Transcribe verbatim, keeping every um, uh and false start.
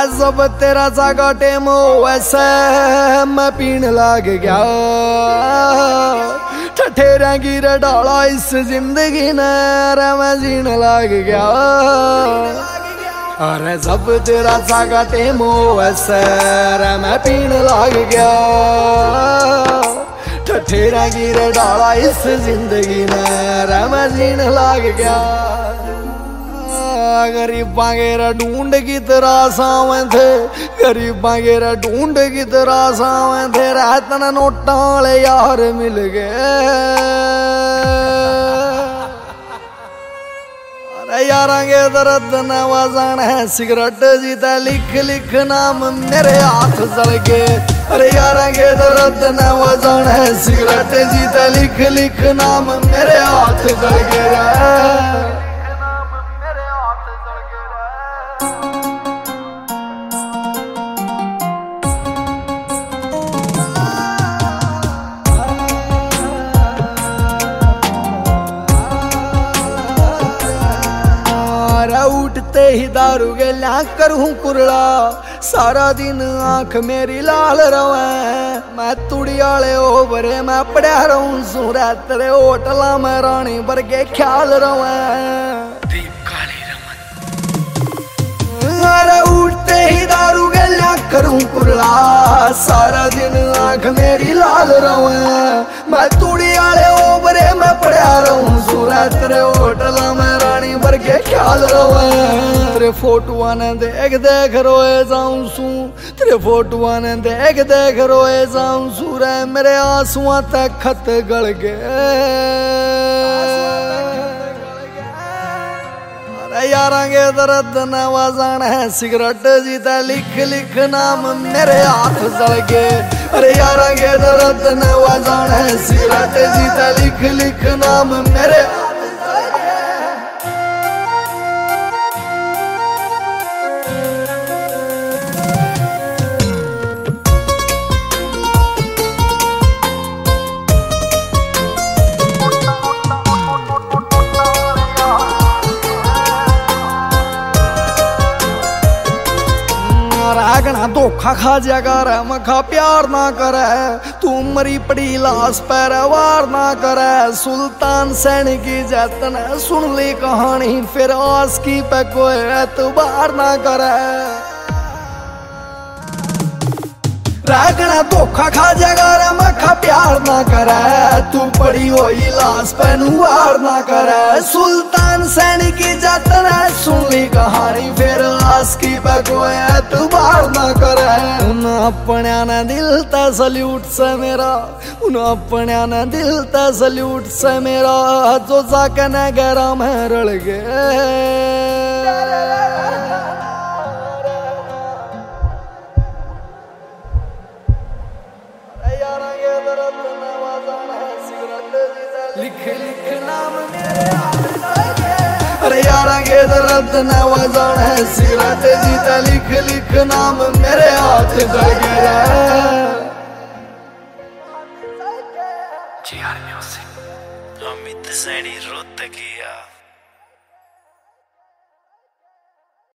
जब तेरा जागा टेम वैसे मैं पीन लाग गया, ठठेरा गिर डाला इस जिंदगी ने रे मैं जीन लाग गया। अरे जब तेरा जागा टेम वैसे रे मैं पीन लाग गया, ठठेरा गिर डाला इस जिंदगी ने रे मैं जीन लाग गया। गरीबा गेरा ढूंढ की तरह सावे थे, गरीबा गेरा ढूंढ की तरह सावे थे, रातन नोटा वाले यार मिल गए। अरे यारा के दर्द न वजान है सिगरेट जीता लिख लिख नाम मेरे हाथ जल गए। अरे यारा के दर्द न वजान है सिगरेट जीता लिख लिख नाम मेरे हाथ जल गए। उठते ही दारू के ल्या करूं कुरला, सारा दिन आंख मेरी लाल रवे। मैं तुड़ी आले ओवरे मैं पड़ा रहूं सू, तेरे होटला में रानी भर के ख्याल रवे। अरे उठते ही दारू के ल्या करूं कुरला, सारा दिन आंख मेरी लाल रवे। मैं तुड़ी आले ओवरे मैं पड़ा रहूं सू, तेरे होटला में रानी भर के ख्याल रवे। तेरे फोटुआ ने देख देख रोए जाऊं सू, तेरे फोटुआ ने देख देख रोए जाऊं सू रे मेरे आंसुओं तक खत गल गए। अरे यारा के दर्द न वजान है सिगरेट जीता लिख लिख नाम मेरे हाथ जल गए। अरे यारा के दर्द न वजान है सिगरेट जीता लिख लिख नाम मेरे रागना धोखा खा जाकर मखा प्यार ना करे, तू मरी पड़ी लाश पर वार ना करे। सुल्तान सैन की जतन सुन ली कहानी, फिर आस की पे कोई एतबार ना करे। रागना धोखा खा जाकर मखा प्यार ना करे, तू पड़ी हुई लाश पे वार ना करे। सुल्तान सैन की जतन सुन ली कहानी, फिर आस की पे कोई एतबार ना करे। उन अपने ने दिल ता सल्यूट से मेरा, उन अपने ने दिल ता सल्यूट से मेरा, जो जाके न गहरा में रल गए। लिख लिख नाम मेरे हाथ जल गए। अरे यारा के दर्द न वजान है सिगरेट जीता लिख लिख नाम मेरे हाथ जल गए। G R music Amit Saini Rohatkiya.